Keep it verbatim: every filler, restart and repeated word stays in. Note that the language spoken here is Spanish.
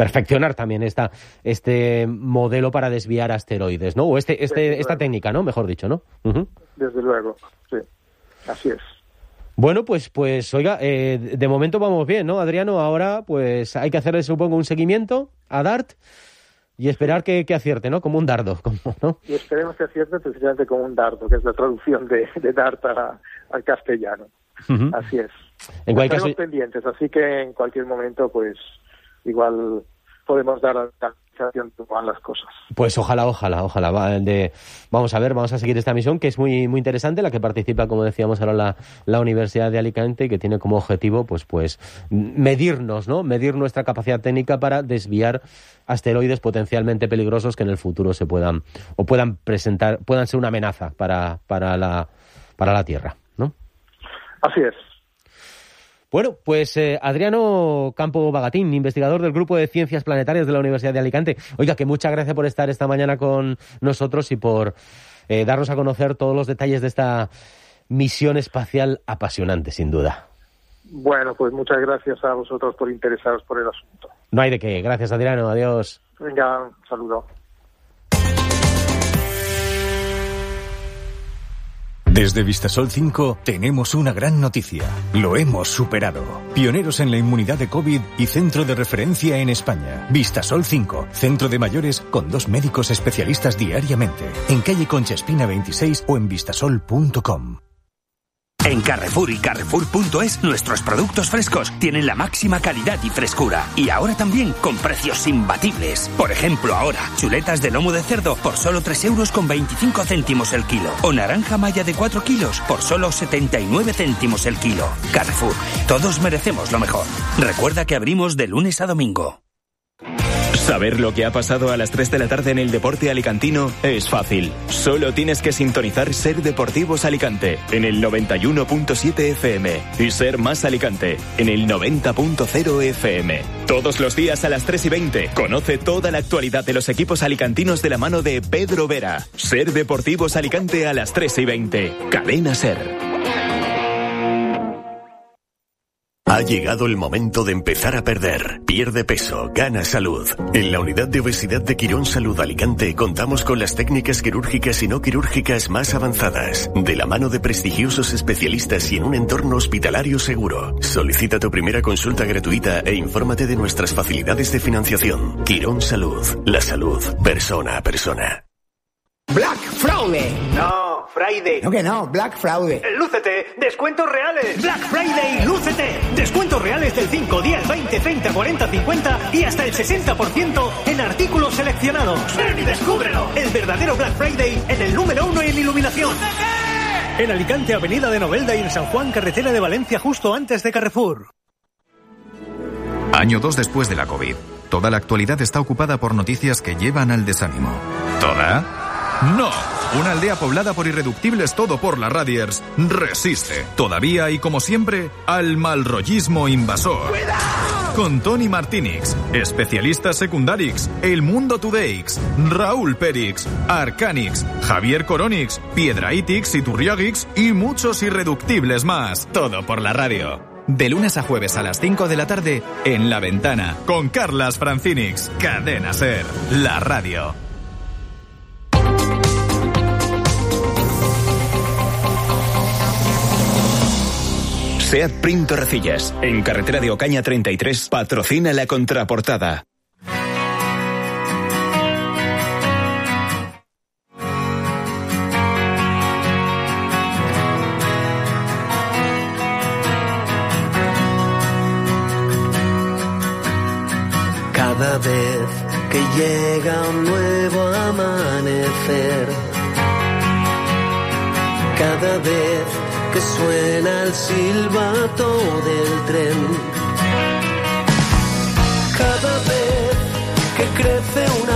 perfeccionar también esta, este modelo para desviar asteroides, ¿no? O este, este, esta técnica, ¿no? Mejor dicho, ¿no? Uh-huh. Desde luego, sí. Así es. Bueno, pues, pues oiga, eh, de momento vamos bien, ¿no, Adriano? Ahora, pues hay que hacerle, supongo, un seguimiento a DART y esperar que, que acierte, ¿no? Como un dardo, como, ¿no? Y esperemos que acierte precisamente como un dardo, que es la traducción de, de DART a, al castellano. Uh-huh. Así es. En cualquier Estamos caso... pendientes, así que en cualquier momento, pues, igual podemos dar la actualización de todas las cosas. Pues ojalá, ojalá, ojalá. Va, de, vamos a ver, vamos a seguir esta misión, que es muy muy interesante, la que participa, como decíamos ahora, la, la Universidad de Alicante, que tiene como objetivo, pues, pues, medirnos, ¿no? Medir nuestra capacidad técnica para desviar asteroides potencialmente peligrosos que en el futuro se puedan, o puedan presentar, puedan ser una amenaza para, para la, para la Tierra, ¿no? Así es. Bueno, pues eh, Adriano Campo Bagatín, investigador del Grupo de Ciencias Planetarias de la Universidad de Alicante. Oiga, que muchas gracias por estar esta mañana con nosotros y por eh, darnos a conocer todos los detalles de esta misión espacial apasionante, sin duda. Bueno, pues muchas gracias a vosotros por interesaros por el asunto. No hay de qué. Gracias, Adriano. Adiós. Venga, un saludo. Desde Vistasol cinco tenemos una gran noticia. Lo hemos superado. Pioneros en la inmunidad de COVID y centro de referencia en España. Vistasol cinco, centro de mayores con dos médicos especialistas diariamente. En calle Concha Espina veintiséis o en vistasol punto com. En Carrefour y Carrefour punto es, nuestros productos frescos tienen la máxima calidad y frescura. Y ahora también con precios imbatibles. Por ejemplo, ahora, chuletas de lomo de cerdo por solo tres euros con veinticinco céntimos el kilo. O naranja malla de cuatro kilos por solo setenta y nueve céntimos el kilo. Carrefour, todos merecemos lo mejor. Recuerda que abrimos de lunes a domingo. Saber lo que ha pasado a las tres de la tarde en el deporte alicantino es fácil. Solo tienes que sintonizar Ser Deportivos Alicante en el noventa y uno punto siete F M y Ser Más Alicante en el noventa punto cero F M. Todos los días a las tres y veinte. Conoce toda la actualidad de los equipos alicantinos de la mano de Pedro Vera. Ser Deportivos Alicante a las tres y veinte. Cadena Ser. Ha llegado el momento de empezar a perder. Pierde peso, gana salud. En la unidad de obesidad de Quirón Salud Alicante contamos con las técnicas quirúrgicas y no quirúrgicas más avanzadas, de la mano de prestigiosos especialistas y en un entorno hospitalario seguro. Solicita tu primera consulta gratuita e infórmate de nuestras facilidades de financiación. Quirón Salud, la salud persona a persona. Black Fraude. No, Friday. No que no, Black Fraude. Lúcete, descuentos reales. Black Friday, lúcete. Descuentos reales del cinco, diez, veinte, treinta, cuarenta, cincuenta y hasta el sesenta por ciento en artículos seleccionados. Ven y descúbrelo. El verdadero Black Friday en el número uno en iluminación. ¡Lúcete! En Alicante, Avenida de Novelda, y en San Juan, carretera de Valencia, justo antes de Carrefour. Año dos después de la COVID. Toda la actualidad está ocupada por noticias que llevan al desánimo. ¿Toda? ¡No! Una aldea poblada por irreductibles todo por las Radiers resiste, todavía y como siempre, al malrollismo invasor. ¡Cuidado! Con Tony Martínez, especialistas secundarix, El Mundo Todaix, Raúl Perix, Arcanix, Javier Coronix, Piedraítix y Turriagix y muchos irreductibles más. Todo por la radio. De lunes a jueves a las cinco de la tarde, en La Ventana, con Carlas Francinix. Cadena Ser, la radio. SEAT Print Torrecillas, en carretera de Ocaña treinta y tres, patrocina la contraportada. Cada vez que llega un nuevo amanecer, cada vez que suena el silbato del tren, cada vez que crece una